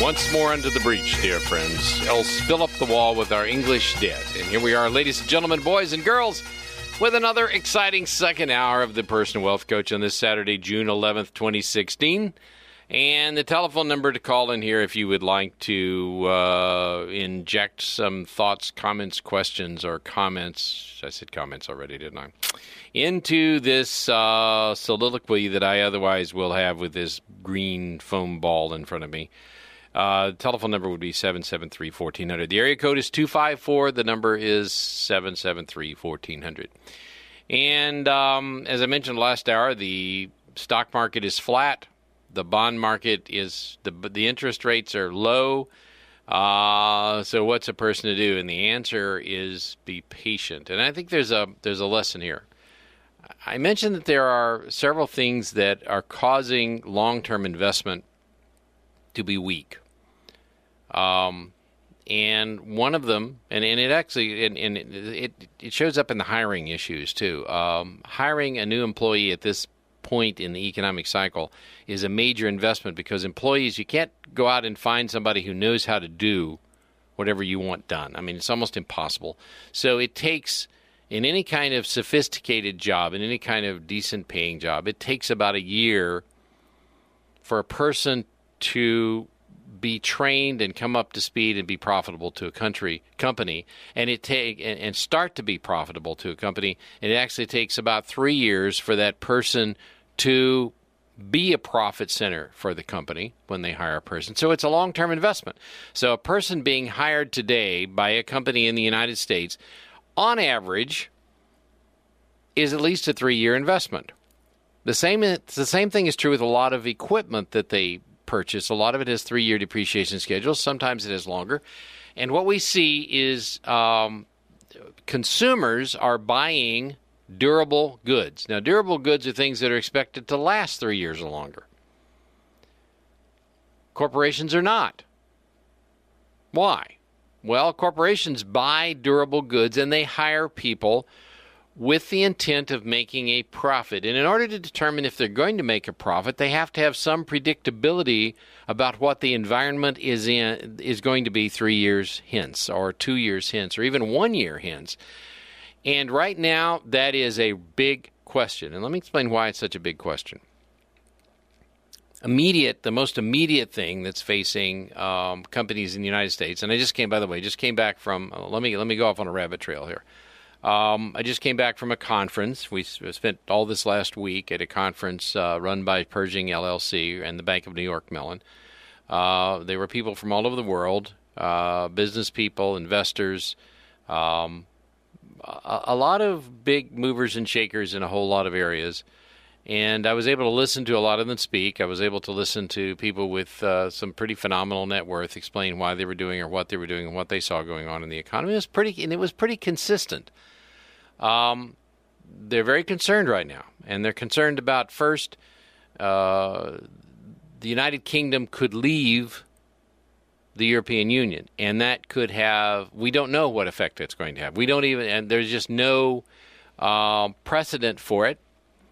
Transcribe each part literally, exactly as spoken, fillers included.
Once more under the breach, dear friends, else fill up the wall with our English debt. And here we are, ladies and gentlemen, boys and girls, with another exciting second hour of the Personal Wealth Coach on this Saturday, June eleventh, twenty sixteen. And the telephone number to call in here if you would like to uh, inject some thoughts, comments, questions, or comments. I said comments already, didn't I? Into this uh, soliloquy that I otherwise will have with this green foam ball in front of me. Uh, the telephone number would be seven seven three, one four zero zero. The area code is two five four. The number is seven seven three, one four zero zero. And um, as I mentioned last hour, the stock market is flat. The bond market is, the the interest rates are low. Uh, so what's a person to do? And the answer is be patient. And I think there's a there's a lesson here. I mentioned that there are several things that are causing long-term investment to be weak. Um, and one of them, and, and it actually, and, and it, it shows up in the hiring issues too. Um, hiring a new employee at this point in the economic cycle is a major investment because employees, you can't go out and find somebody who knows how to do whatever you want done. I mean, it's almost impossible. So it takes, in any kind of sophisticated job, in any kind of decent paying job, it takes about a year for a person to be trained and come up to speed and be profitable to a country company, and it take and, and start to be profitable to a company. And it actually takes about three years for that person to be a profit center for the company when they hire a person. So it's a long-term investment. So a person being hired today by a company in the United States, on average, is at least a three-year investment. The same the same thing is true with a lot of equipment that they purchase. A lot of it has three-year depreciation schedules. Sometimes it is longer. And what we see is um, consumers are buying durable goods. Now, durable goods are things that are expected to last three years or longer. Corporations are not. Why? Well, corporations buy durable goods and they hire people with the intent of making a profit. And in order to determine if they're going to make a profit, they have to have some predictability about what the environment is in is going to be three years hence, or two years hence, or even one year hence. And right now, that is a big question. And let me explain why it's such a big question. Immediate, the most immediate thing that's facing um, companies in the United States, and I just came, by the way, just came back from, uh, let me let me go off on a rabbit trail here. Um, I just came back from a conference. We spent all this last week at a conference uh, run by Pershing L L C and the Bank of New York Mellon. Uh, they were people from all over the world, uh, business people, investors, um, a, a lot of big movers and shakers in a whole lot of areas. And I was able to listen to a lot of them speak. I was able to listen to people with uh, some pretty phenomenal net worth explain why they were doing or what they were doing and what they saw going on in the economy. It was pretty, and it was pretty consistent. Um, they're very concerned right now, and they're concerned about, first, uh, the United Kingdom could leave the European Union, and that could have, we don't know what effect it's going to have. We don't even, and there's just no uh, precedent for it.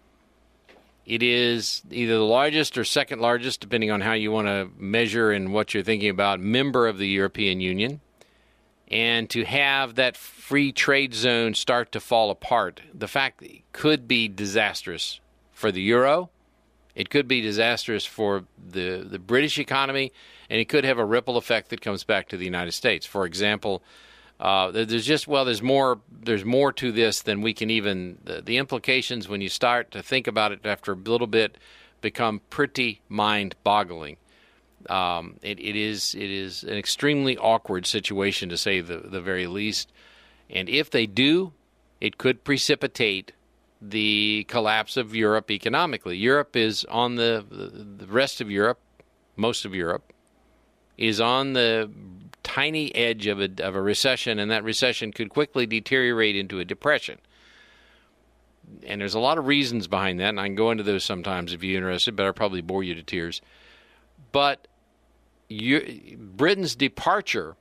It is either the largest or second largest, depending on how you want to measure and what you're thinking about, member of the European Union. And to have that free trade zone start to fall apart, the fact that it could be disastrous for the euro, it could be disastrous for the, the British economy, and it could have a ripple effect that comes back to the United States. For example, Uh, there's just, well, there's more, there's more to this than we can even, the, the implications when you start to think about it after a little bit become pretty mind-boggling. Um, it, it is, it is an extremely awkward situation to say the, the very least. And if they do, it could precipitate the collapse of Europe economically. Europe is on the, the rest of Europe, most of Europe, is on the tiny edge of a, of a recession, and that recession could quickly deteriorate into a depression. And there's a lot of reasons behind that, and I can go into those sometimes if you're interested, but I'll probably bore you to tears. But you, Britain's departure,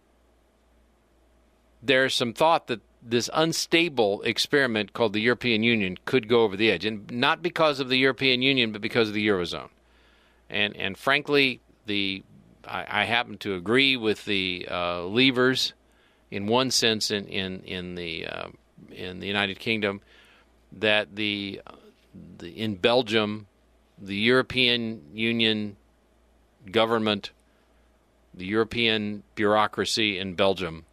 there's some thought that this unstable experiment called the European Union could go over the edge, and not because of the European Union, but because of the Eurozone. And and frankly, the I, I happen to agree with the uh, leavers in one sense in in in the uh, in the United Kingdom that the, the in Belgium, the European Union government, the European bureaucracy in Belgium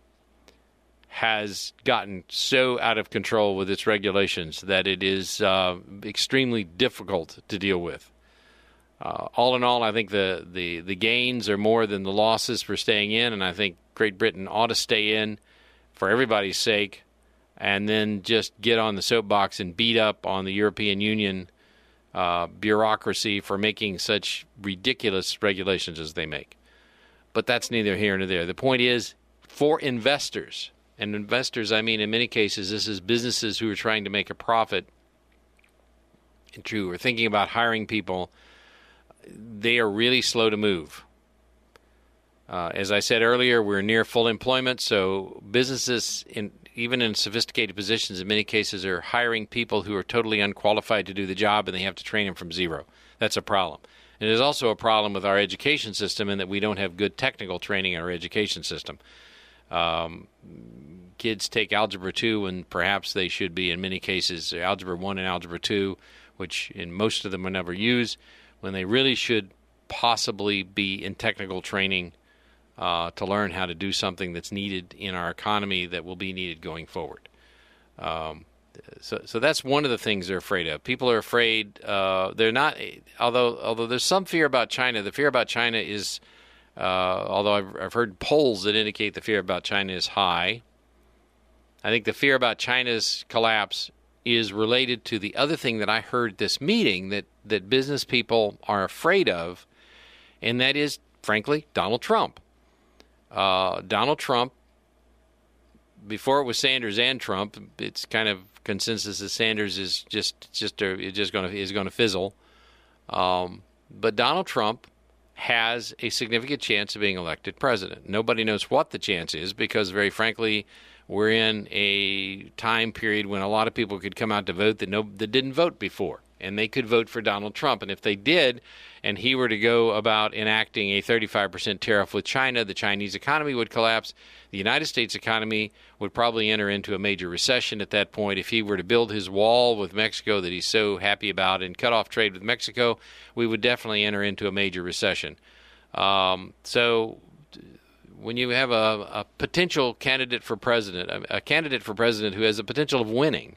has gotten so out of control with its regulations that it is uh, extremely difficult to deal with. Uh, all in all, I think the, the, the gains are more than the losses for staying in, and I think Great Britain ought to stay in for everybody's sake and then just get on the soapbox and beat up on the European Union uh, bureaucracy for making such ridiculous regulations as they make. But that's neither here nor there. The point is, for investors, and investors, I mean, in many cases, this is businesses who are trying to make a profit and who are thinking about hiring people. They are really slow to move. Uh, as I said earlier, we're near full employment, so businesses, in, even in sophisticated positions, in many cases are hiring people who are totally unqualified to do the job, and they have to train them from zero. That's a problem. And there's also a problem with our education system in that we don't have good technical training in our education system. Um, kids take Algebra two, and perhaps they should be, in many cases, Algebra one and Algebra two, which in most of them are never used, when they really should possibly be in technical training uh, to learn how to do something that's needed in our economy that will be needed going forward. Um, so, so that's one of the things they're afraid of. People are afraid. Uh, they're not. Although, although there's some fear about China. The fear about China is. Uh, although I've, I've heard polls that indicate the fear about China is high. I think the fear about China's collapse is related to the other thing that I heard at this meeting that, that business people are afraid of, and that is, frankly, Donald Trump. Uh, Donald Trump, before it was Sanders and Trump, it's kind of consensus that Sanders is just just a, just going to is going to fizzle. Um, but Donald Trump has a significant chance of being elected president. Nobody knows what the chance is because, very frankly, we're in a time period when a lot of people could come out to vote that no that didn't vote before, and they could vote for Donald Trump. And if they did, and he were to go about enacting a thirty-five percent tariff with China, the Chinese economy would collapse. The United States economy would probably enter into a major recession at that point. If he were to build his wall with Mexico that he's so happy about and cut off trade with Mexico, we would definitely enter into a major recession. Um, so when you have a, a potential candidate for president, a, a candidate for president who has the potential of winning,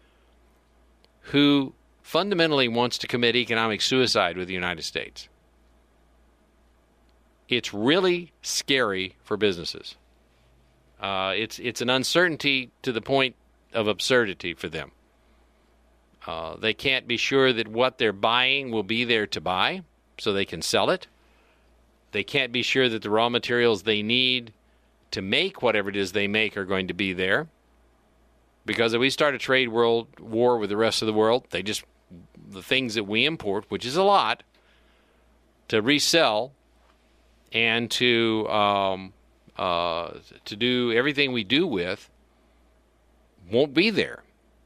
who fundamentally wants to commit economic suicide with the United States, it's really scary for businesses. Uh, it's it's an uncertainty to the point of absurdity for them. Uh, they can't be sure that what they're buying will be there to buy so they can sell it. They can't be sure that the raw materials they need to make whatever it is they make are going to be there. Because if we start a trade world war with the rest of the world, they just, the things that we import, which is a lot, to resell and to um, uh, to do everything we do with, won't be there.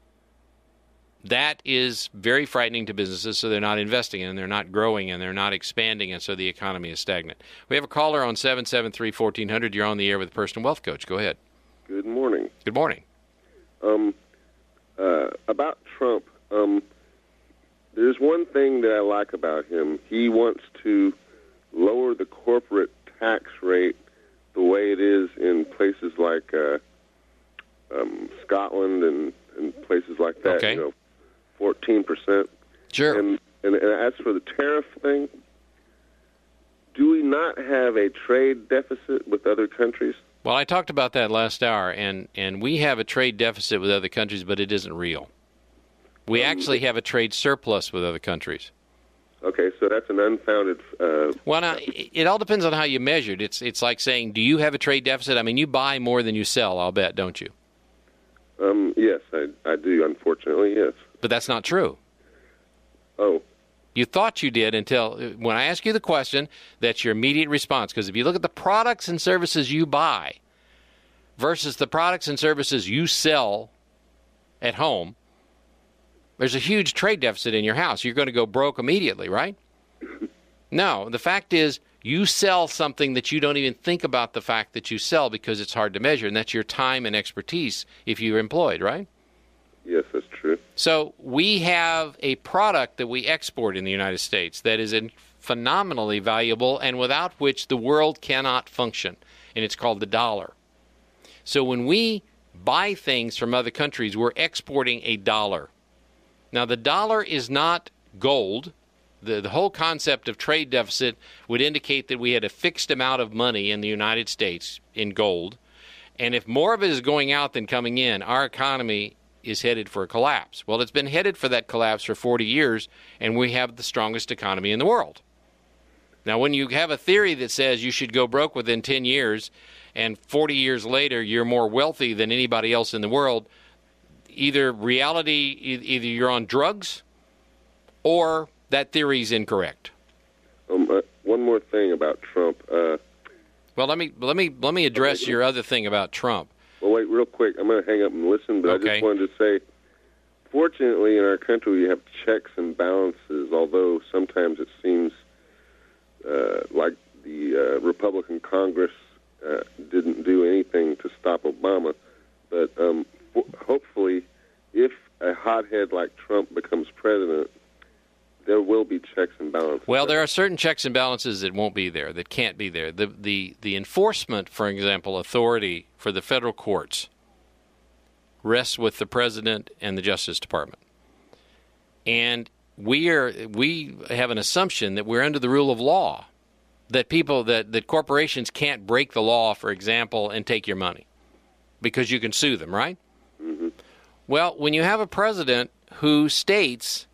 That is very frightening to businesses, so they're not investing and they're not growing and they're not expanding, and so the economy is stagnant. We have a caller on seven seven three, one four zero zero. You're on the air with Personal Wealth Coach. Go ahead. Good morning. Good morning. Um, uh, about Trump, um, there's one thing that I like about him. He wants to lower the corporate tax rate the way it is in places like uh, um, Scotland and, and places like that. Okay. You know, fourteen percent. Sure. And, and, and as for the tariff thing, do we not have a trade deficit with other countries? Well, I talked about that last hour, and, and we have a trade deficit with other countries, but it isn't real. We um, actually have a trade surplus with other countries. Okay, so that's an unfounded... Uh, well, now, it, it all depends on how you measure it. It's, it's like saying, do you have a trade deficit? I mean, you buy more than you sell, I'll bet, don't you? Um, yes, I, I do, unfortunately, yes. But that's not true. Oh. You thought you did until, when I ask you the question, that's your immediate response. Because if you look at the products and services you buy versus the products and services you sell at home, there's a huge trade deficit in your house. You're going to go broke immediately, right? No, the fact is You sell something that you don't even think about the fact that you sell because it's hard to measure, and that's your time and expertise if you're employed, right? Yes, that's true. So we have a product that we export in the United States that is phenomenally valuable and without which the world cannot function, and it's called the dollar. So when we buy things from other countries, we're exporting a dollar. Now, the dollar is not gold. The, the whole concept of trade deficit would indicate that we had a fixed amount of money in the United States in gold, and if more of it is going out than coming in, our economy is headed for a collapse. Well, it's been headed for that collapse for forty years, and we have the strongest economy in the world. Now, when you have a theory that says you should go broke within ten years, and forty years later you're more wealthy than anybody else in the world, either reality, either you're on drugs, or that theory is incorrect. Um, uh, one more thing about Trump. Uh, well, let me let me let me address your other thing about Trump. Well, wait, real quick. I'm going to hang up and listen, but Okay. I just wanted to say, fortunately, in our country, we have checks and balances, although sometimes it seems uh, like the uh, Republican Congress uh, didn't do anything to stop Obama. But um, f- hopefully, if a hothead like Trump becomes president, there will be checks and balances. Well, there are certain checks and balances that won't be there, that can't be there. The the the enforcement, for example, authority for the federal courts rests with the president and the Justice Department. And we are we have an assumption that we're under the rule of law, that people that, that corporations can't break the law, for example, and take your money because you can sue them, right? Mm-hmm. Well, when you have a president who states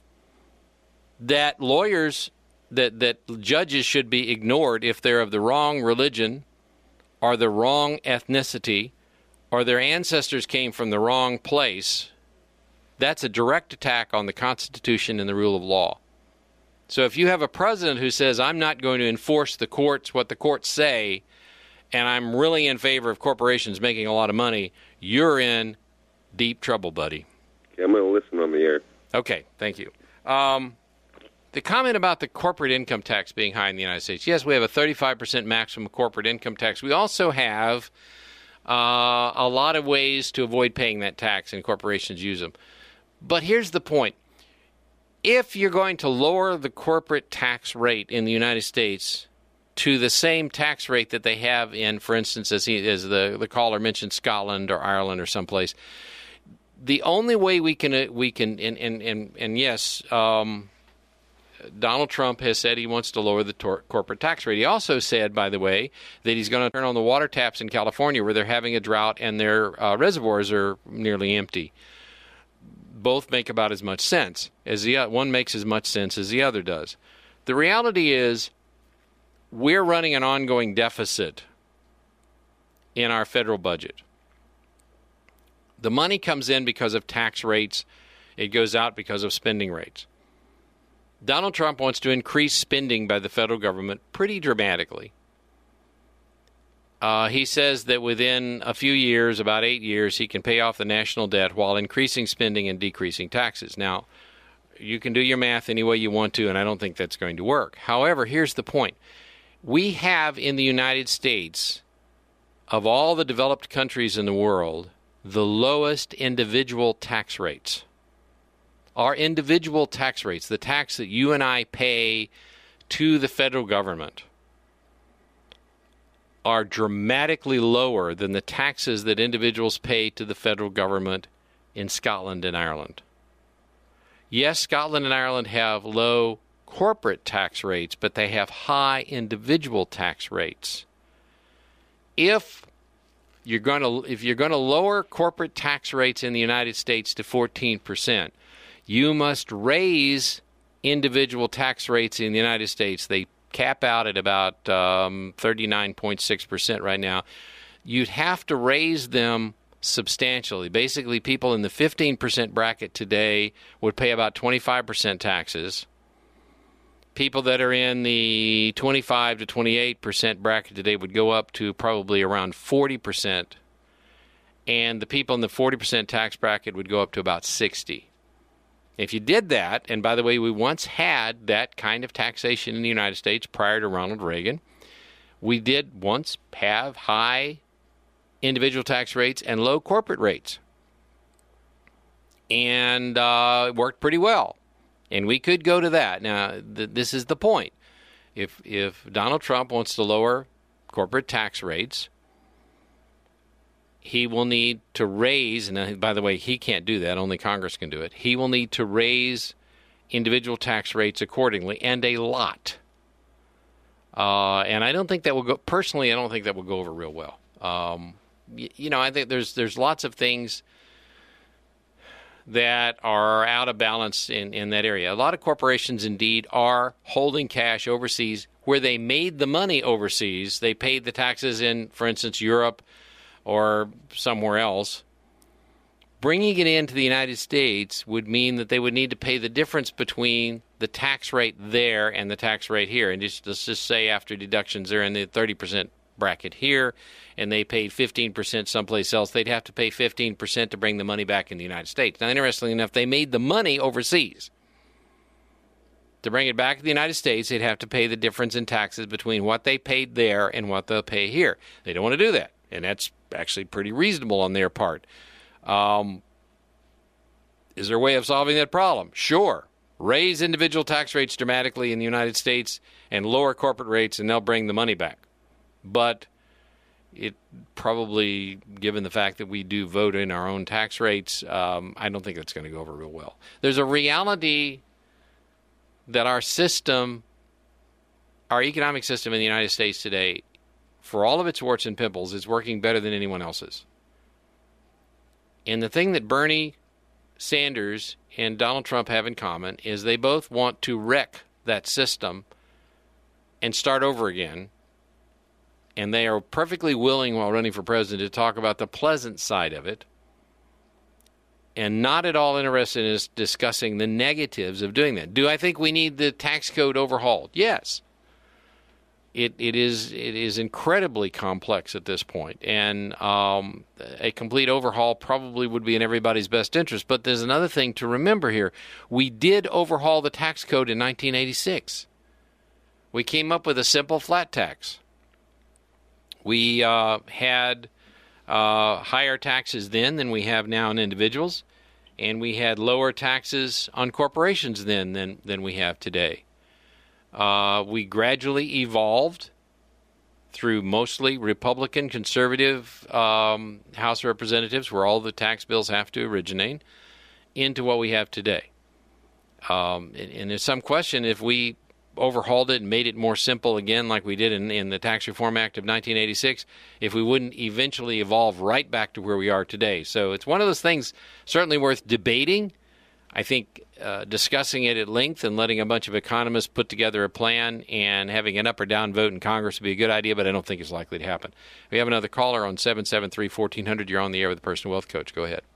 that lawyers, that, that judges should be ignored if they're of the wrong religion or the wrong ethnicity or their ancestors came from the wrong place, that's a direct attack on the Constitution and the rule of law. So if you have a president who says, I'm not going to enforce the courts, what the courts say, and I'm really in favor of corporations making a lot of money, you're in deep trouble, buddy. Okay, I'm going to listen on the air. Okay, thank you. Um, the comment about the corporate income tax being high in the United States. Yes, we have a thirty-five percent maximum corporate income tax. We also have uh, a lot of ways to avoid paying that tax, and corporations use them. But here's the point. If you're going to lower the corporate tax rate in the United States to the same tax rate that they have in, for instance, as, he, as the, the caller mentioned, Scotland or Ireland or someplace, the only way we can, we can and, and, and, and yes, um, Donald Trump has said he wants to lower the tor- corporate tax rate. He also said, by the way, that he's going to turn on the water taps in California where they're having a drought and their uh, reservoirs are nearly empty. Both make about as much sense as the other. One makes as much sense as the other does. The reality is we're running an ongoing deficit in our federal budget. The money comes in because of tax rates. It goes out because of spending rates. Donald Trump wants to increase spending by the federal government pretty dramatically. Uh, he says that within a few years, about eight years, he can pay off the national debt while increasing spending and decreasing taxes. Now, you can do your math any way you want to, and I don't think that's going to work. However, here's the point. We have in the United States, of all the developed countries in the world, the lowest individual tax rates. Our individual tax rates, the tax that you and I pay to the federal government, are dramatically lower than the taxes that individuals pay to the federal government in Scotland and Ireland. Yes, Scotland and Ireland have low corporate tax rates, but they have high individual tax rates. If you're going to if you're going to lower corporate tax rates in the United States to fourteen percent, you must raise individual tax rates in the United States. They cap out at about um, thirty-nine point six percent right now. You'd have to raise them substantially. Basically, people in the fifteen percent bracket today would pay about twenty-five percent taxes. People that are in the twenty-five to twenty-eight percent bracket today would go up to probably around forty percent. And the people in the forty percent tax bracket would go up to about sixty. If you did that, and by the way, we once had that kind of taxation in the United States prior to Ronald Reagan. we did once have high individual tax rates and low corporate rates. And uh, it worked pretty well. And we could go to that. Now, th- this is the point. If if Donald Trump wants to lower corporate tax rates, he will need to raise, and by the way, he can't do that, only Congress can do it. He will need to raise individual tax rates accordingly, and a lot. Uh, and I don't think that will go, personally, I don't think that will go over real well. Um, you, you know, I think there's there's lots of things that are out of balance in, in that area. A lot of corporations, indeed, are holding cash overseas where they made the money overseas. They paid the taxes in, for instance, Europe or somewhere else. Bringing it into the United States would mean that they would need to pay the difference between the tax rate there and the tax rate here. And just, let's just say after deductions, they're in the thirty percent bracket here, and they paid fifteen percent someplace else. They'd have to pay fifteen percent to bring the money back in the United States. Now, interestingly enough, they made the money overseas. To bring it back to the United States, they'd have to pay the difference in taxes between what they paid there and what they'll pay here. They don't want to do that, and that's actually pretty reasonable on their part. Um, is there a way of solving that problem? Sure. Raise individual tax rates dramatically in the United States and lower corporate rates, and they'll bring the money back. But it probably, given the fact that we do vote in our own tax rates, um, I don't think that's going to go over real well. There's a reality that our system, our economic system in the United States today, for all of its warts and pimples, is working better than anyone else's. And the thing that Bernie Sanders and Donald Trump have in common is they both want to wreck that system and start over again. And they are perfectly willing, while running for president, to talk about the pleasant side of it, and not at all interested in discussing the negatives of doing that. Do I think we need the tax code overhauled? Yes. It it is it is incredibly complex at this point, and um, a complete overhaul probably would be in everybody's best interest. But there's another thing to remember here. We did overhaul the tax code in nineteen eighty-six. We came up with a simple flat tax. We uh, had uh, higher taxes then than we have now on individuals, and we had lower taxes on corporations then than, than we have today. Uh, we gradually evolved through mostly Republican, conservative um, House of Representatives, where all the tax bills have to originate, into what we have today. Um, and, and there's some question if we overhauled it and made it more simple again like we did in, in the Tax Reform Act of nineteen eighty-six, if we wouldn't eventually evolve right back to where we are today. So it's one of those things certainly worth debating. I think uh, discussing it at length and letting a bunch of economists put together a plan and having an up or down vote in Congress would be a good idea, but I don't think it's likely to happen. We have another caller on seven seven three, one four zero zero. You're on the air with the Personal Wealth Coach. Go ahead.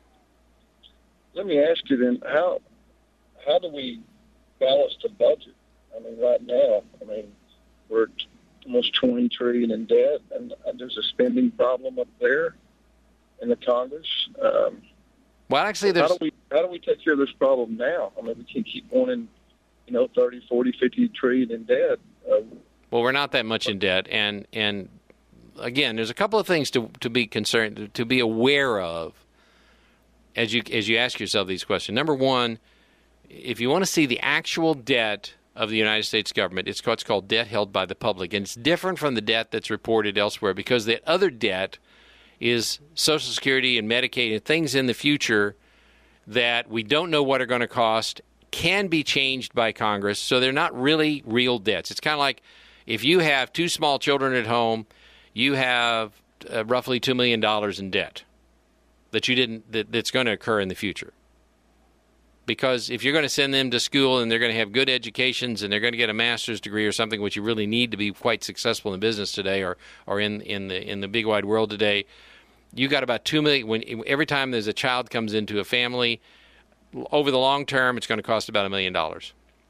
Let me ask you then, how how do we balance the budget? I mean, right now, I mean, we're almost twenty trillion dollars in debt, and there's a spending problem up there in the Congress. Um, well, actually, there's... How do we how do we take care of this problem now? I mean, we can't keep wanting, you know, thirty, forty, fifty trillion in debt. Uh, well, we're not that much in debt, and and again, there's a couple of things to to be concerned, to be aware of as you as you ask yourself these questions. Number one, if you want to see the actual debt of the United States government, it's what's called debt held by the public. And it's different from the debt that's reported elsewhere because that other debt is Social Security and Medicaid and things in the future that we don't know what are going to cost, can be changed by Congress, so they're not really real debts. It's kind of like if you have two small children at home, you have uh, roughly two million dollars in debt that you didn't that, that's going to occur in the future. Because if you're going to send them to school and they're going to have good educations and they're going to get a master's degree or something, which you really need to be quite successful in business today or, or in, in the in the big wide world today, you got about two million. When every time there's a child comes into a family, over the long term, it's going to cost about a million dollars.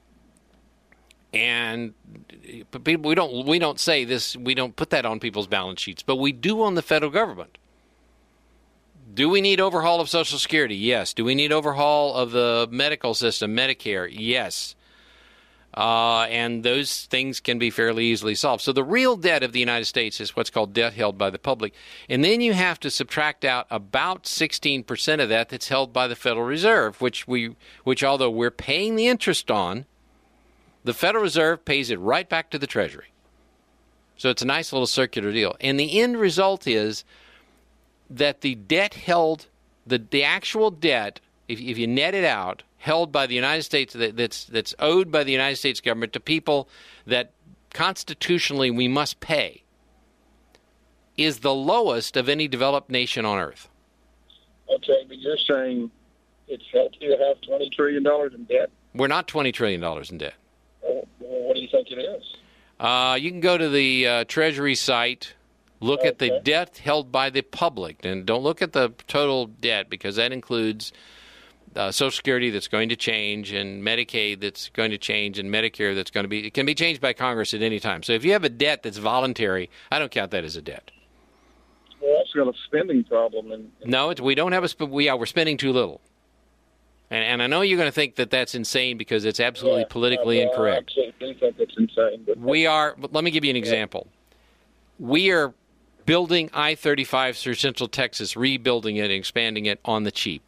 And people, we don't we don't say this. We don't put that on people's balance sheets, but we do on the federal government. Do we need overhaul of Social Security? Yes. Do we need overhaul of the medical system, Medicare? Yes. Uh, and those things can be fairly easily solved. So the real debt of the United States is what's called debt held by the public. And then you have to subtract out about sixteen percent of that that's held by the Federal Reserve, which we, which although we're paying the interest on, the Federal Reserve pays it right back to the Treasury. So it's a nice little circular deal. And the end result is that the debt held, the, the actual debt, if, if you net it out, held by the United States, that, that's that's owed by the United States government to people that constitutionally we must pay, is the lowest of any developed nation on earth. Okay, but you're saying it's healthy to have twenty trillion dollars in debt? We're not twenty trillion dollars in debt. Well, what do you think it is? Uh, you can go to the uh, Treasury site, look Okay. at the debt held by the public, and don't look at the total debt because that includes Uh, Social Security that's going to change, and Medicaid that's going to change, and Medicare that's going to be, it can be changed by Congress at any time. So if you have a debt that's voluntary, I don't count that as a debt. Well, that's got a spending problem. And, and No, it's, we don't have a, sp- we are, we're spending too little. And, and I know you're going to think that that's insane because it's absolutely yeah, politically uh, incorrect. I do think it's insane. But We are, but let me give you an example. We are building I thirty-five through Central Texas, rebuilding it and expanding it on the cheap.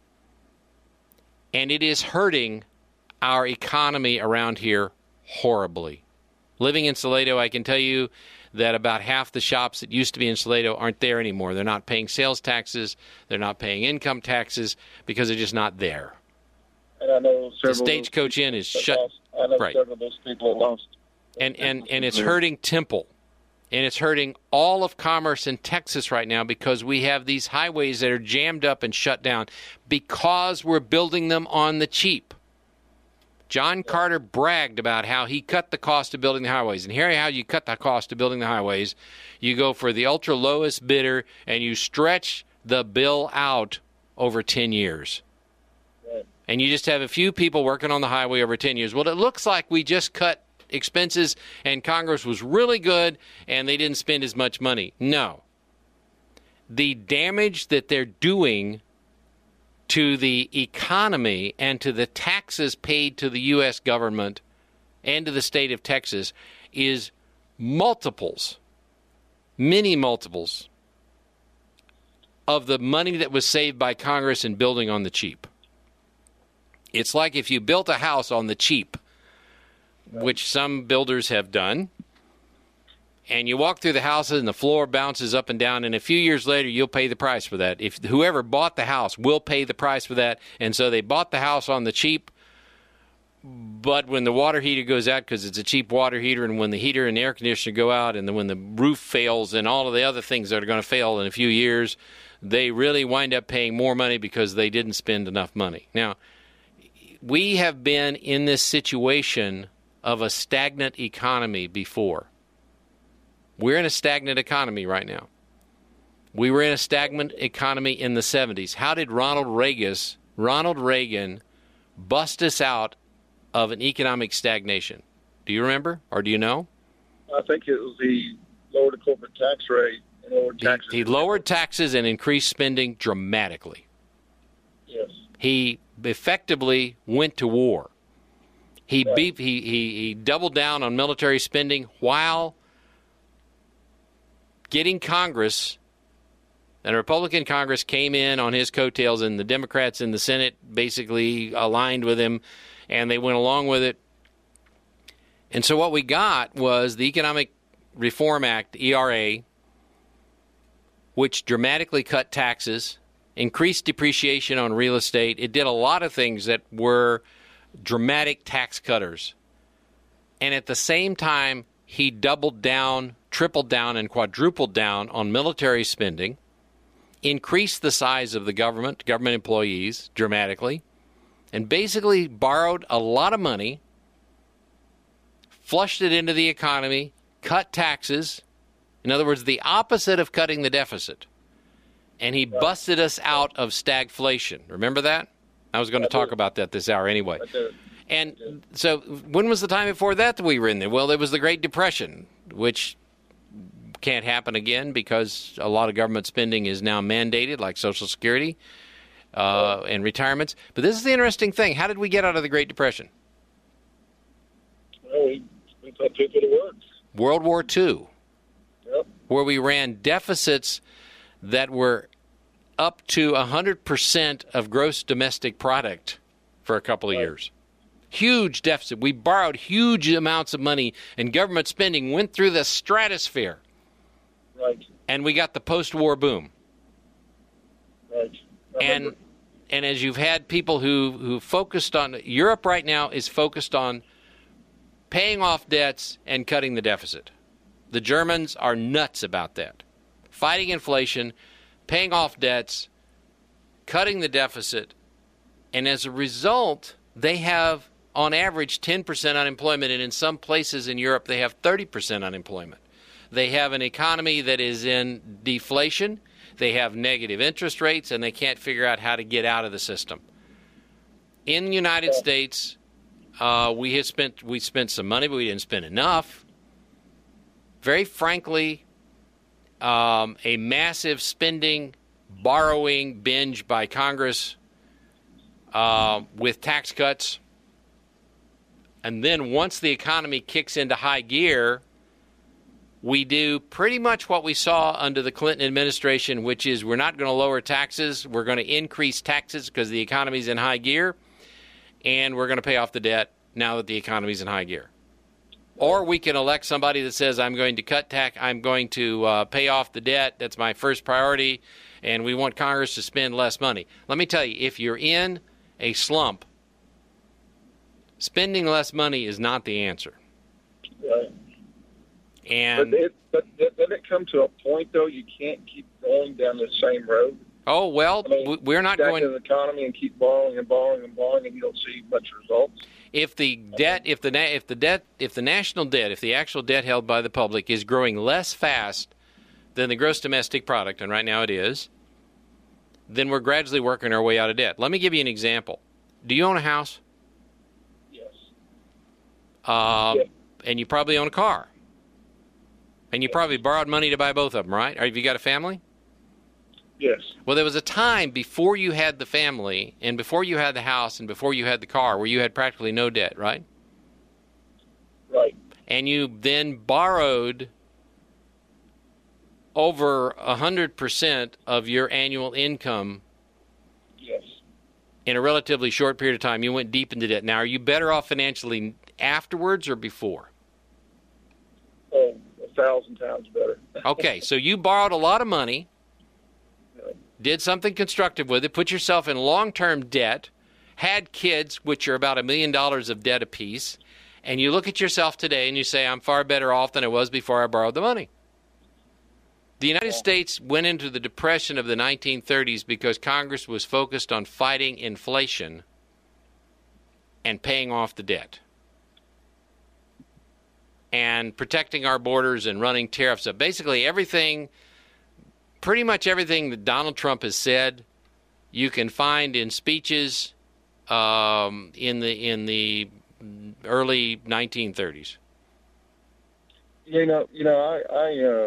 And it is hurting our economy around here horribly. Living in Salado, I can tell you that about half the shops that used to be in Salado aren't there anymore. They're not paying sales taxes. They're not paying income taxes because they're just not there. And I know The several Stagecoach Inn is shut. lost, I know right. several of those people have lost. And, and, and it's hurting Temple. And it's hurting all of commerce in Texas right now because we have these highways that are jammed up and shut down because we're building them on the cheap. John Carter bragged about how he cut the cost of building the highways. And here how you cut the cost of building the highways. You go for the ultra lowest bidder and you stretch the bill out over ten years. Right. And you just have a few people working on the highway over ten years. Well, it looks like we just cut expenses and Congress was really good and they didn't spend as much money. No. The damage that they're doing to the economy and to the taxes paid to the U S government and to the state of Texas is multiples, many multiples of the money that was saved by Congress in building on the cheap. It's like if you built a house on the cheap, which some builders have done, and you walk through the houses and the floor bounces up and down, and a few years later you'll pay the price for that. If whoever bought the house will pay the price for that, and so they bought the house on the cheap, but when the water heater goes out because it's a cheap water heater, and when the heater and the air conditioner go out, and then when the roof fails and all of the other things that are going to fail in a few years, they really wind up paying more money because they didn't spend enough money. Now, we have been in this situation of a stagnant economy before. We're in a stagnant economy right now. We were in a stagnant economy in the seventies. How did Ronald Reagan, Ronald Reagan bust us out of an economic stagnation? Do you remember or do you know? I think it was the lowered the corporate tax rate and lowered taxes. He, he lowered taxes and increased spending dramatically. Yes. He effectively went to war. He, Right. beat, he, he, he doubled down on military spending while getting Congress, and a Republican Congress came in on his coattails, and the Democrats in the Senate basically aligned with him, and they went along with it. And so what we got was the Economic Reform Act, E R A, which dramatically cut taxes, increased depreciation on real estate. It did a lot of things that were dramatic tax cutters. And at the same time, he doubled down, tripled down, and quadrupled down on military spending, increased the size of the government, government employees dramatically, and basically borrowed a lot of money, flushed it into the economy, cut taxes. In other words, the opposite of cutting the deficit. And he busted us out of stagflation. Remember that? I was going to talk about that this hour anyway. And so when was the time before that that we were in there? Well, there was the Great Depression, which can't happen again because a lot of government spending is now mandated, like Social Security uh, and retirements. But this is the interesting thing. How did we get out of the Great Depression? know, we, we put people to work. World War Two, Yep. where we ran deficits that were up to one hundred percent of gross domestic product for a couple of Right. years. Huge deficit. We borrowed huge amounts of money, and government spending went through the stratosphere. Right. And we got the post-war boom. Right. I And remember. and as you've had people who, who focused on, Europe right now is focused on paying off debts and cutting the deficit. The Germans are nuts about that. Fighting inflation, paying off debts, cutting the deficit, and as a result, they have, on average, ten percent unemployment, and in some places in Europe, they have thirty percent unemployment. They have an economy that is in deflation. They have negative interest rates, and they can't figure out how to get out of the system. In the United Yeah. States, uh, we have spent we spent some money, but we didn't spend enough. Very frankly, um, a massive spending, borrowing binge by Congress uh, with tax cuts. And then once the economy kicks into high gear, we do pretty much what we saw under the Clinton administration, which is we're not going to lower taxes. We're going to increase taxes because the economy's in high gear, and we're going to pay off the debt now that the economy's in high gear. Or we can elect somebody that says, I'm going to cut tax, I'm going to uh, pay off the debt. That's my first priority, and we want Congress to spend less money. Let me tell you, if you're in a slump, spending less money is not the answer. Right. And But, it, but doesn't it come to a point, though, you can't keep going down the same road? oh, well, I mean, w- we're not Back going in the economy and keep borrowing and borrowing and borrowing, and you don't see much results. if the debt if the na- if the debt if the national debt, if the actual debt held by the public is growing less fast than the gross domestic product, and right now it is, then we're gradually working our way out of debt. Let me give you an example. Do you own a house? Yes. Uh, Yeah. And you probably own a car. And you probably borrowed money to buy both of them, right? Or have you got a family? Yes. Well, there was a time before you had the family and before you had the house and before you had the car where you had practically no debt, right? Right. And you then borrowed over one hundred percent of your annual income Yes. in a relatively short period of time. You went deep into debt. Now, are you better off financially afterwards or before? Oh, a thousand times better. Okay, so you borrowed a lot of money, did something constructive with it, put yourself in long-term debt, had kids, which are about a million dollars of debt apiece, and you look at yourself today and you say, I'm far better off than I was before I borrowed the money. The United States went into the Depression of the nineteen thirties because Congress was focused on fighting inflation and paying off the debt and protecting our borders and running tariffs up. Basically everything, pretty much everything that Donald Trump has said, you can find in speeches um, in the in the early nineteen thirties. You know, you know, I, I, uh,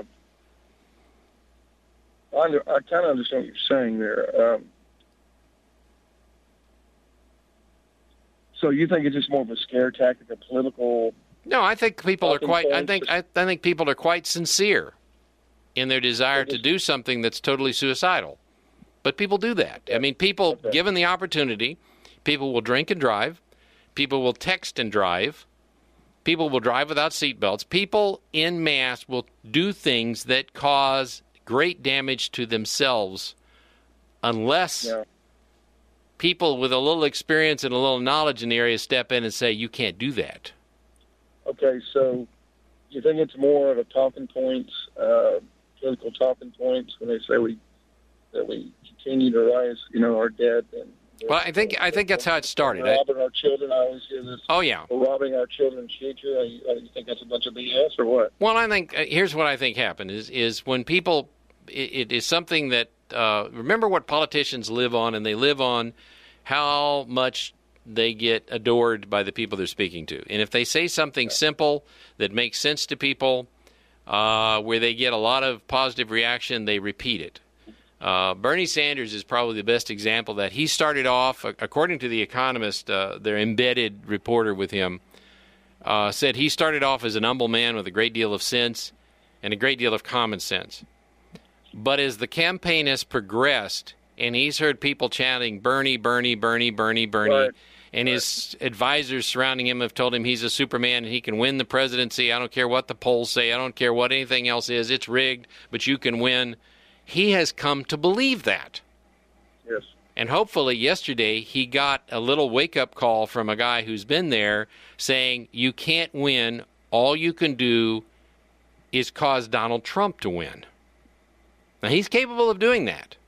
I, under- I kind of understand what you're saying there. Um, so you think it's just more of a scare tactic, a political? No, I think people are Talking quite. I points. think I, I think people are quite sincere in their desire They to just- do something that's totally suicidal. But people do that. I mean, people, Okay. given the opportunity, people will drink and drive. People will text and drive. People will drive without seatbelts. People in mass will do things that cause great damage to themselves unless Yeah. people with a little experience and a little knowledge in the area step in and say, you can't do that. Okay, so you think it's more of a talking points, uh, political talking points when they say we that we continue to rise, you know, our debt and. Well, I think I think that's how it started. We're robbing our children. I always hear this. Oh, yeah. We're robbing our children's future. Uh, You, uh, you think that's a bunch of B S or what? Well, I think uh, here's what I think happened is is when people it, it is something that uh, remember what politicians live on, and they live on how much they get adored by the people they're speaking to. And if they say something simple that makes sense to people, uh, where they get a lot of positive reaction, they repeat it. Uh, Bernie Sanders is probably the best example of that. He started off, according to The Economist, uh, their embedded reporter with him, uh, said he started off as an humble man with a great deal of sense and a great deal of common sense. But as the campaign has progressed, and he's heard people chanting, Bernie, Bernie, Bernie, Bernie, Bernie, Right. and his advisors surrounding him have told him he's a Superman and he can win the presidency. I don't care what the polls say. I don't care what anything else is. It's rigged, but you can win. He has come to believe that. Yes. And hopefully yesterday he got a little wake-up call from a guy who's been there saying, you can't win. All you can do is cause Donald Trump to win. Now, he's capable of doing that.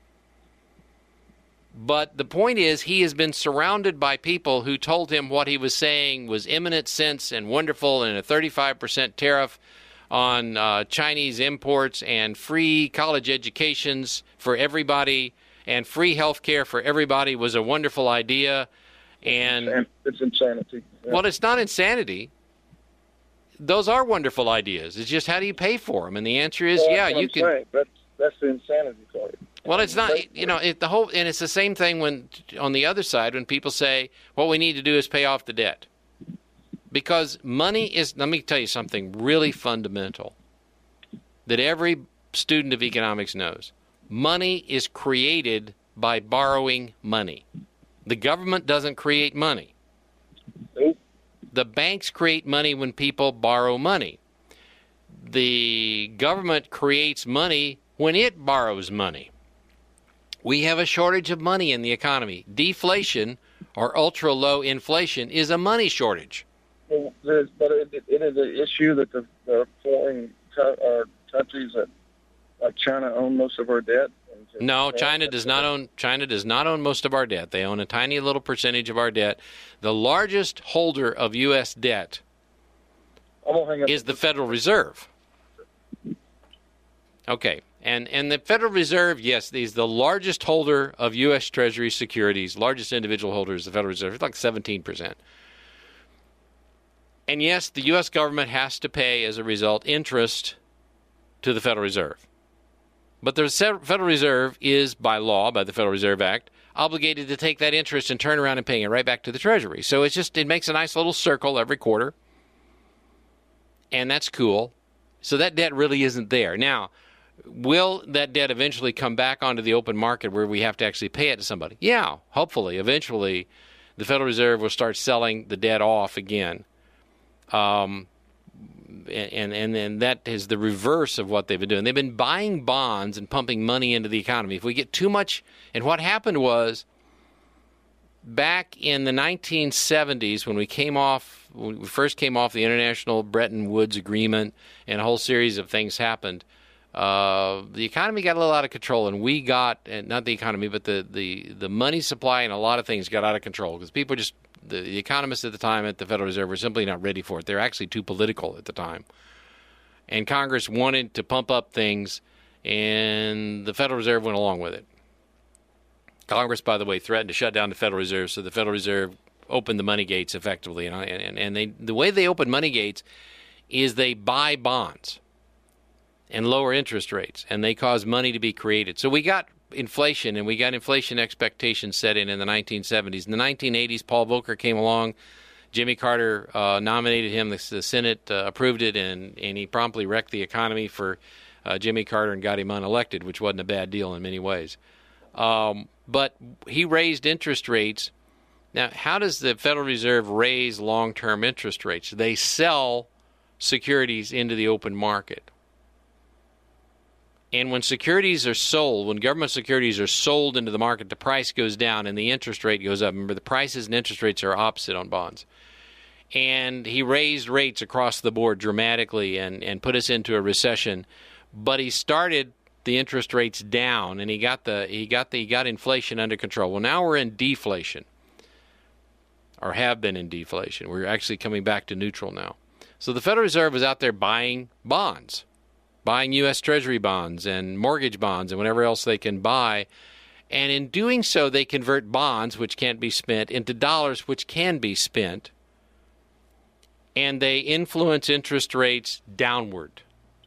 But the point is, he has been surrounded by people who told him what he was saying was eminent sense and wonderful, and a thirty-five percent tariff on uh, Chinese imports and free college educations for everybody and free health care for everybody was a wonderful idea. And it's insanity. Yeah. well, it's not insanity. Those are wonderful ideas. It's just how do you pay for them? And the answer is, Well, yeah, that's what you I'm can. saying. That's, that's the insanity part. Well, it's not, But- you know, it, the whole, and it's the same thing when, on the other side, when people say, what we need to do is pay off the debt. Because money is, let me tell you something really fundamental that every student of economics knows. Money is created by borrowing money. The government doesn't create money. Nope. The banks create money when people borrow money. The government creates money when it borrows money. We have a shortage of money in the economy. Deflation, or ultra-low inflation, is a money shortage. Well, there's, but it, it is an issue that the, the foreign co- or countries that, like China, own most of our debt. And just- No, China does not own China does not own most of our debt. They own a tiny little percentage of our debt. The largest holder of U S debt I'm gonna hang up. is the Federal Reserve. Okay. And and the Federal Reserve, yes, is the largest holder of U S Treasury securities. Largest individual holder is the Federal Reserve. It's like seventeen percent. And yes, the U S government has to pay, as a result, interest to the Federal Reserve. But the Federal Reserve is, by law, by the Federal Reserve Act, obligated to take that interest and turn around and pay it right back to the Treasury. So it's just, it makes a nice little circle every quarter. And that's cool. So that debt really isn't there. Now, will that debt eventually come back onto the open market where we have to actually pay it to somebody? Yeah, hopefully. Eventually, the Federal Reserve will start selling the debt off again. Um, and, and, and that is the reverse of what they've been doing. They've been buying bonds and pumping money into the economy. If we get too much, and what happened was, back in the nineteen seventies, when we came off, when we first came off the International Bretton Woods Agreement, and a whole series of things happened, uh, the economy got a little out of control, and we got, and not the economy, but the, the, the money supply and a lot of things got out of control because people just, the, the economists at the time at the Federal Reserve were simply not ready for it. They're actually too political at the time. And Congress wanted to pump up things, and the Federal Reserve went along with it. Congress, by the way, threatened to shut down the Federal Reserve, so the Federal Reserve opened the money gates effectively. And, and, and they, the way they open money gates is they buy bonds and lower interest rates, and they cause money to be created. So we got inflation, and we got inflation expectations set in in the nineteen seventies. In the nineteen eighties, Paul Volcker came along. Jimmy Carter uh, nominated him. The, the Senate uh, approved it, and, and he promptly wrecked the economy for uh, Jimmy Carter and got him unelected, which wasn't a bad deal in many ways. Um, but he raised interest rates. Now, how does the Federal Reserve raise long-term interest rates? They sell securities into the open market. And when securities are sold, when government securities are sold into the market, the price goes down and the interest rate goes up. Remember, the prices and interest rates are opposite on bonds. And he raised rates across the board dramatically and, and put us into a recession. But he started the interest rates down, and he got the he got the he got inflation under control. Well, now we're in deflation, or have been in deflation. We're actually coming back to neutral now. So the Federal Reserve is out there buying bonds, buying U S Treasury bonds and mortgage bonds and whatever else they can buy. And in doing so, they convert bonds, which can't be spent, into dollars, which can be spent. And they influence interest rates downward.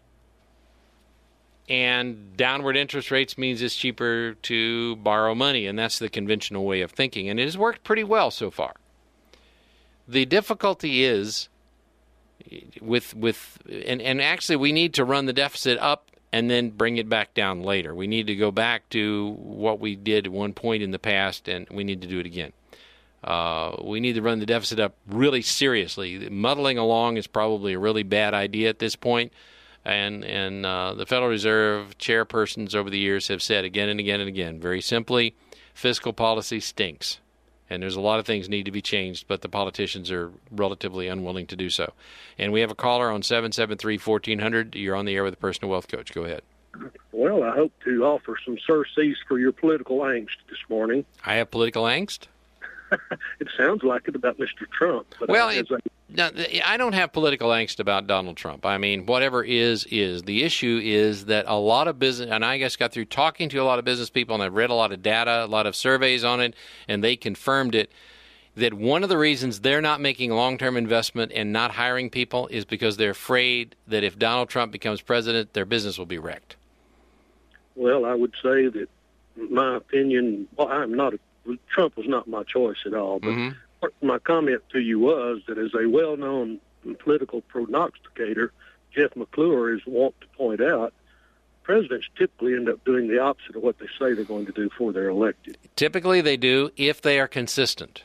And downward interest rates means it's cheaper to borrow money, and that's the conventional way of thinking. And it has worked pretty well so far. The difficulty is with with and, and actually we need to run the deficit up and then bring it back down later. We need to go back to what we did at one point in the past, and we need to do it again. Uh, we need to run the deficit up really seriously. Muddling along is probably a really bad idea at this point, and and uh, the Federal Reserve chairpersons over the years have said again and again and again, very simply, fiscal policy stinks. And there's a lot of things need to be changed, but the politicians are relatively unwilling to do so. And we have a caller on seven seven three, one four zero zero. You're on the air with the Personal Wealth Coach. Go ahead. Well, I hope to offer some surcease for your political angst this morning. I have political angst? It sounds like it about Mister Trump. But well, I, it, I, no, I don't have political angst about Donald Trump. I mean, whatever is, is. The issue is that a lot of business, and I just got through talking to a lot of business people, and I've read a lot of data, a lot of surveys on it, and they confirmed it, that one of the reasons they're not making long-term investment and not hiring people is because they're afraid that if Donald Trump becomes president, their business will be wrecked. Well, I would say that, in my opinion, well, I'm not a Trump was not my choice at all, but mm-hmm. my comment to you was that as a well-known political prognosticator, Jeff McClure is wont to point out, presidents typically end up doing the opposite of what they say they're going to do before they're elected. Typically they do if they are consistent.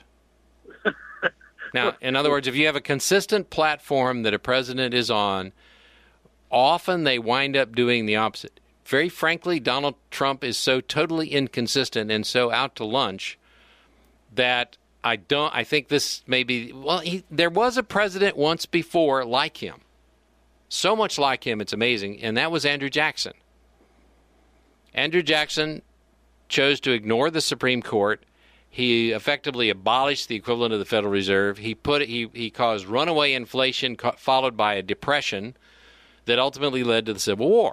Now, in other words, if you have a consistent platform that a president is on, often they wind up doing the opposite. Very frankly, Donald Trump is so totally inconsistent and so out to lunch that I don't. I think this may be. Well, he, there was a president once before like him, so much like him, it's amazing, and that was Andrew Jackson. Andrew Jackson chose to ignore the Supreme Court. He effectively abolished the equivalent of the Federal Reserve. He put he he caused runaway inflation, followed by a depression that ultimately led to the Civil War.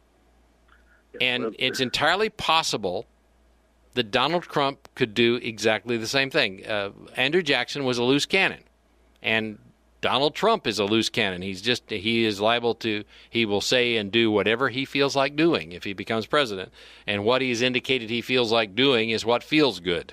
And it's entirely possible that Donald Trump could do exactly the same thing. Uh, Andrew Jackson was a loose cannon, and Donald Trump is a loose cannon. He's just he is liable to he will say and do whatever he feels like doing if he becomes president, and what he's indicated he feels like doing is what feels good.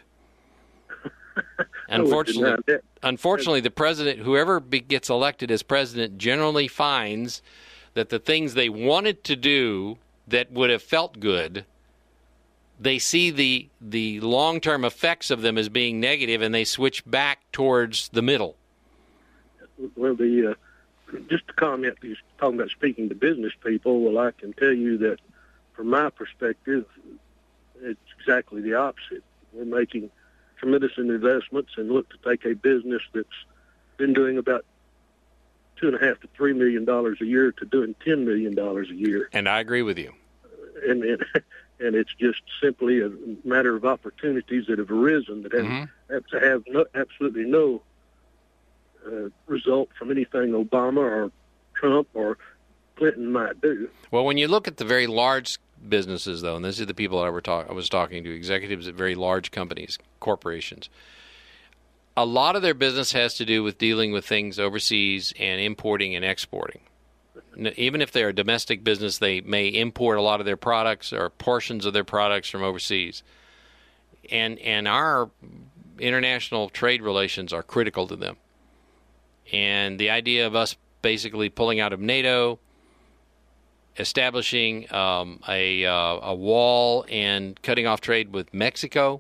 Unfortunately, unfortunately, the president, whoever be, gets elected as president, generally finds that the things they wanted to do that would have felt good, they see the the long-term effects of them as being negative, and they switch back towards the middle. Well, the uh, just to comment, he's talking about speaking to business people. Well, I can tell you that from my perspective, it's exactly the opposite. We're making tremendous investments and look to take a business that's been doing about two and a half to three million dollars a year to doing ten million dollars a year. And I agree with you. And and, and it's just simply a matter of opportunities that have arisen that have, mm-hmm. have to have no, absolutely no uh, result from anything Obama or Trump or Clinton might do. Well, when you look at the very large businesses, though, and these are the people I, were talk- I was talking to, executives at very large companies, corporations, a lot of their business has to do with dealing with things overseas and importing and exporting. Even if they're a domestic business, they may import a lot of their products or portions of their products from overseas. And and our international trade relations are critical to them. And the idea of us basically pulling out of NATO, establishing um, a, uh, a wall and cutting off trade with Mexico,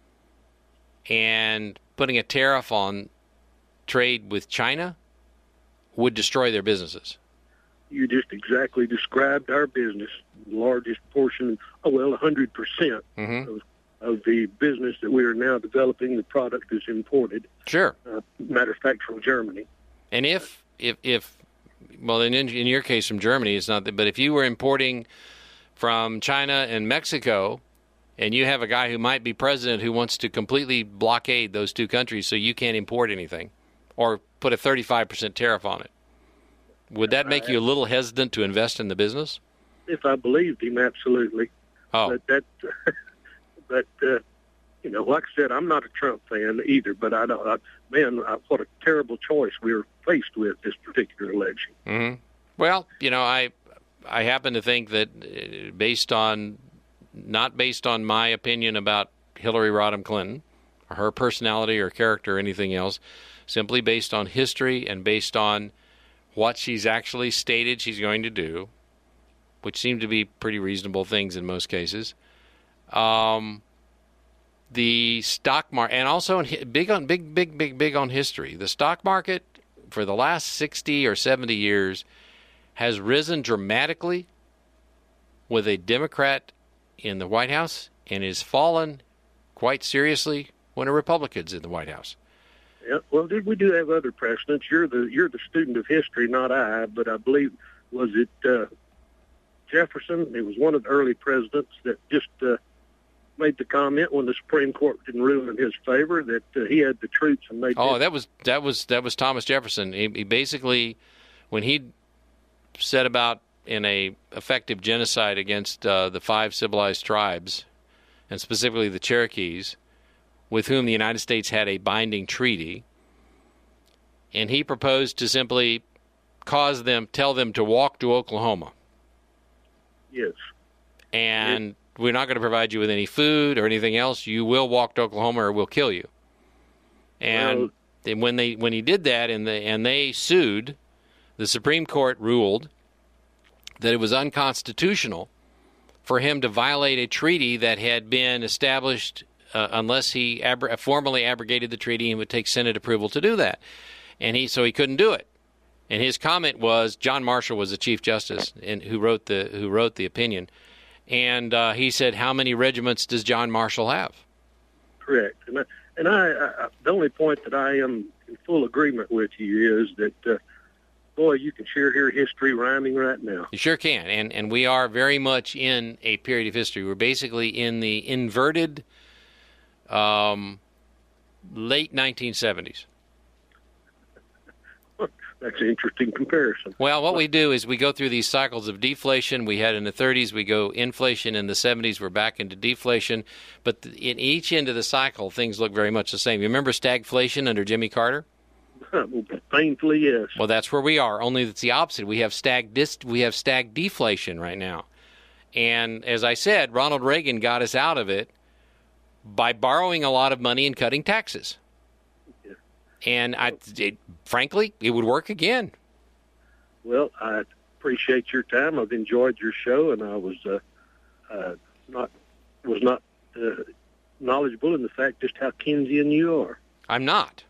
and putting a tariff on trade with China would destroy their businesses. You just exactly described our business. The largest portion, oh, well, one hundred percent mm-hmm. of, of the business that we are now developing, the product is imported. Sure. Uh, matter of fact, from Germany. And if, if, if well, in, in your case from Germany, it's not that, but if you were importing from China and Mexico, and you have a guy who might be president who wants to completely blockade those two countries so you can't import anything or put a thirty-five percent tariff on it, would that make you a little hesitant to invest in the business? If I believed him, absolutely. Oh. But, that, but uh, you know, like I said, I'm not a Trump fan either, but I don't, I, man, I, what a terrible choice we were faced with this particular election. Mm-hmm. Well, you know, I, I happen to think that uh, based on, not based on my opinion about Hillary Rodham Clinton, or her personality or character or anything else, simply based on history and based on what she's actually stated she's going to do, which seem to be pretty reasonable things in most cases. Um, the stock market, and also in, big on big, big, big, big on history. The stock market for the last sixty or seventy years has risen dramatically with a Democrat in the White House, and has fallen quite seriously when a Republican's in the White House. Yeah, well, did we do have other precedents? You're the you're the student of history, not I. But I believe was it uh, Jefferson? It was one of the early presidents that just uh, made the comment when the Supreme Court didn't rule in his favor that uh, he had the troops and made. Oh, that was that was that was Thomas Jefferson. He, he basically, when he set about in a effective genocide against uh, the five civilized tribes, and specifically the Cherokees, with whom the United States had a binding treaty, and he proposed to simply cause them, tell them to walk to Oklahoma. Yes. And yes. We're not going to provide you with any food or anything else. You will walk to Oklahoma or we'll kill you. And well, then when they when he did that and the and they sued, the Supreme Court ruled that it was unconstitutional for him to violate a treaty that had been established uh, unless he abro- formally abrogated the treaty and would take Senate approval to do that. And he so he couldn't do it. And his comment was, John Marshall was the Chief Justice and who wrote the who wrote the opinion. And uh, he said, how many regiments does John Marshall have? Correct. And I, and I, I the only point that I am in full agreement with you is that, uh, boy, you can sure hear history rhyming right now. You sure can. And and we are very much in a period of history. We're basically in the inverted um, late nineteen seventies. That's an interesting comparison. Well, what we do is we go through these cycles of deflation. We had in the thirties, we go inflation. In the seventies, we're back into deflation. But in each end of the cycle, things look very much the same. You remember stagflation under Jimmy Carter? Painfully, yes. Well, that's where we are, only it's the opposite. We have stag dis- we have stag deflation right now. And as I said, Ronald Reagan got us out of it by borrowing a lot of money and cutting taxes. Yeah. And I, it, frankly, it would work again. Well, I appreciate your time. I've enjoyed your show, and I was uh, uh, not was not uh, knowledgeable in the fact just how Keynesian you are. I'm not.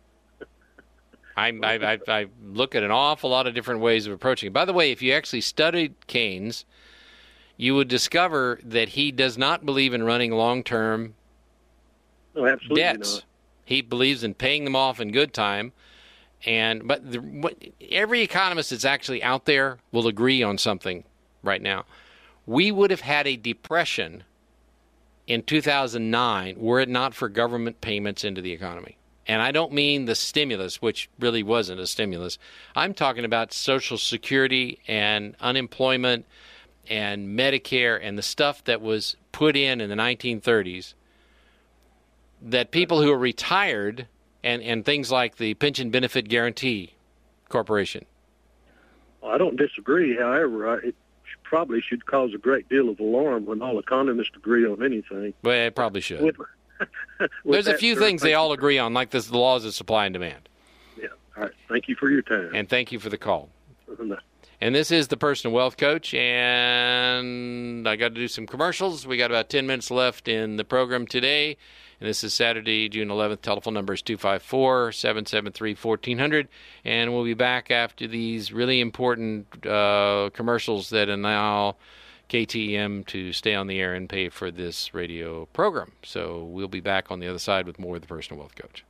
I, I, I, I look at an awful lot of different ways of approaching it. By the way, if you actually studied Keynes, you would discover that he does not believe in running long-term no, absolutely debts. Not. He believes in paying them off in good time. And but the, what, every economist that's actually out there will agree on something right now. We would have had a depression in two thousand nine were it not for government payments into the economy. And I don't mean the stimulus, which really wasn't a stimulus. I'm talking about Social Security and unemployment and Medicare and the stuff that was put in in the nineteen thirties that people who are retired and, and things like the Pension Benefit Guarantee Corporation. Well, I don't disagree. However, I, it probably should cause a great deal of alarm when all economists agree on anything. Well, it probably should. With, with There's a that, few sir, things they you. all agree on, like this, the laws of supply and demand. Yeah. All right. Thank you for your time. And thank you for the call. No. And this is the Personal Wealth Coach, and I got to do some commercials. We got about ten minutes left in the program today, and this is Saturday, June eleventh. Telephone number is two five four, seven seven three, one four zero zero, and we'll be back after these really important uh, commercials that allow K T E M to stay on the air and pay for this radio program. So we'll be back on the other side with more of the Personal Wealth Coach.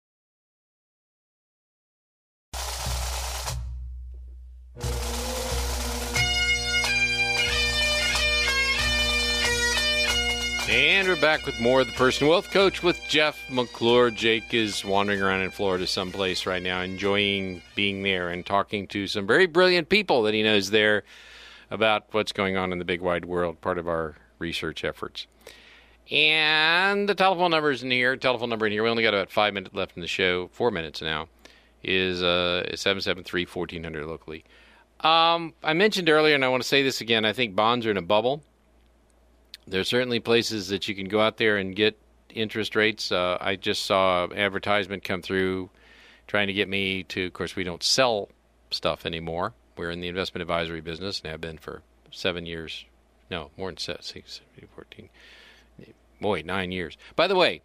And we're back with more of the Personal Wealth Coach with Jeff McClure. Jake is wandering around in Florida someplace right now, enjoying being there and talking to some very brilliant people that he knows there about what's going on in the big wide world, part of our research efforts. And the telephone number is in here. Telephone number in here. We only got about five minutes left in the show, four minutes now, is uh, seven seven three, one four zero zero locally. Um, I mentioned earlier, and I want to say this again, I think bonds are in a bubble. There's certainly places that you can go out there and get interest rates. Uh, I just saw an advertisement come through trying to get me to, of course, we don't sell stuff anymore. We're in the investment advisory business and have been for seven years. No, more than seven, six, fourteen. Boy, nine years. By the way,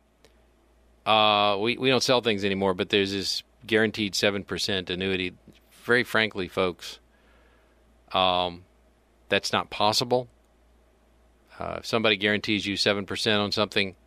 uh, we, we don't sell things anymore, but there's this guaranteed seven percent annuity. Very frankly, folks, um, that's not possible. Uh, if somebody guarantees you seven percent on something,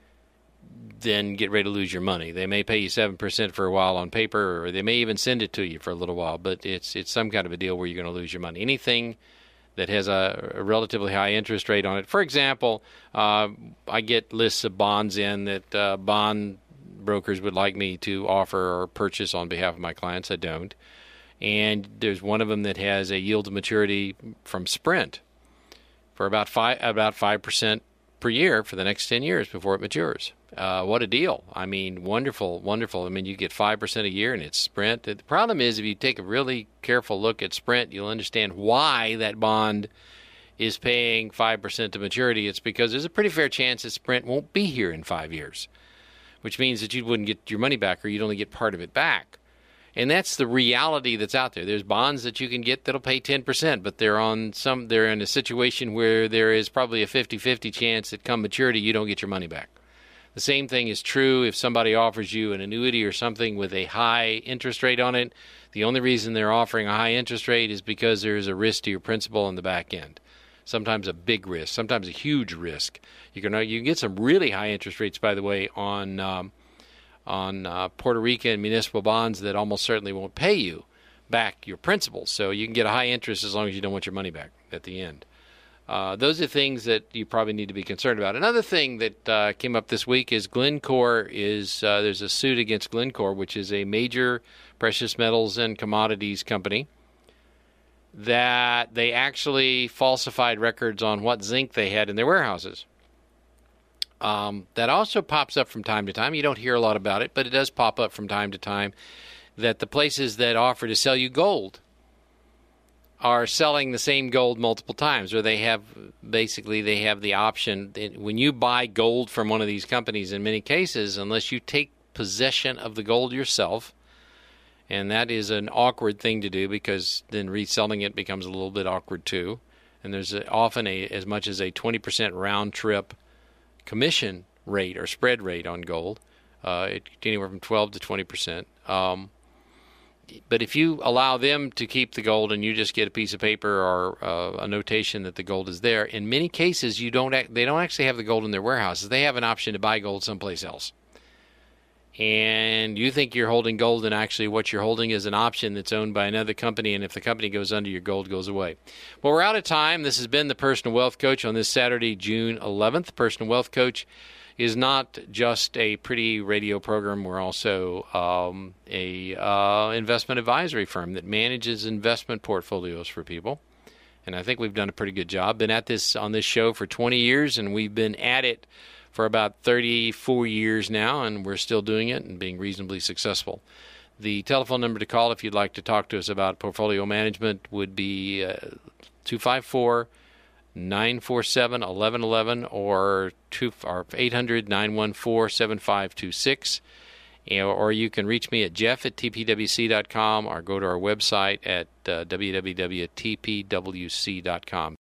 then get ready to lose your money. They may pay you seven percent for a while on paper, or they may even send it to you for a little while, but it's it's some kind of a deal where you're going to lose your money. Anything that has a, a relatively high interest rate on it. For example, uh, I get lists of bonds in that uh, bond brokers would like me to offer or purchase on behalf of my clients. I don't. And there's one of them that has a yield to maturity from Sprint for about five about five percent per year for the next ten years before it matures. Uh, what a deal. I mean, wonderful, wonderful. I mean, you get five percent a year, and it's Sprint. The problem is if you take a really careful look at Sprint, you'll understand why that bond is paying five percent to maturity. It's because there's a pretty fair chance that Sprint won't be here in five years, which means that you wouldn't get your money back, or you'd only get part of it back. And that's the reality that's out there. There's bonds that you can get that'll pay ten percent, but they're on some they're in a situation where there is probably a fifty-fifty chance that come maturity you don't get your money back. The same thing is true if somebody offers you an annuity or something with a high interest rate on it. The only reason they're offering a high interest rate is because there's a risk to your principal on the back end. Sometimes a big risk, sometimes a huge risk. You can you can get some really high interest rates, by the way, on um, on uh, Puerto Rican municipal bonds that almost certainly won't pay you back your principal. So you can get a high interest as long as you don't want your money back at the end. Uh, those are things that you probably need to be concerned about. Another thing that uh, came up this week is Glencore is, uh, there's a suit against Glencore, which is a major precious metals and commodities company, that they actually falsified records on what zinc they had in their warehouses. Um, that also pops up from time to time. You don't hear a lot about it, but it does pop up from time to time, that the places that offer to sell you gold are selling the same gold multiple times, or they have basically they have the option. When you buy gold from one of these companies, in many cases, unless you take possession of the gold yourself, and that is an awkward thing to do because then reselling it becomes a little bit awkward too. And there's a, often a as much as a twenty percent round trip commission rate or spread rate on gold. Uh, it anywhere from twelve to twenty percent. Um, But if you allow them to keep the gold and you just get a piece of paper or uh, a notation that the gold is there, in many cases you don't. Act, they don't actually have the gold in their warehouses. They have an option to buy gold someplace else. And you think you're holding gold, and actually what you're holding is an option that's owned by another company. And if the company goes under, your gold goes away. Well, we're out of time. This has been the Personal Wealth Coach on this Saturday, June eleventh. Personal Wealth Coach is not just a pretty radio program. We're also um, a uh, investment advisory firm that manages investment portfolios for people. And I think we've done a pretty good job. Been at this on this show for twenty years, and we've been at it for about thirty-four years now, and we're still doing it and being reasonably successful. The telephone number to call if you'd like to talk to us about portfolio management would be uh, two five four, nine four seven, one one one one or eight hundred, nine one four, seven five two six. Or you can reach me at jeff at t p w c dot com or go to our website at uh, w w w dot t p w c dot com.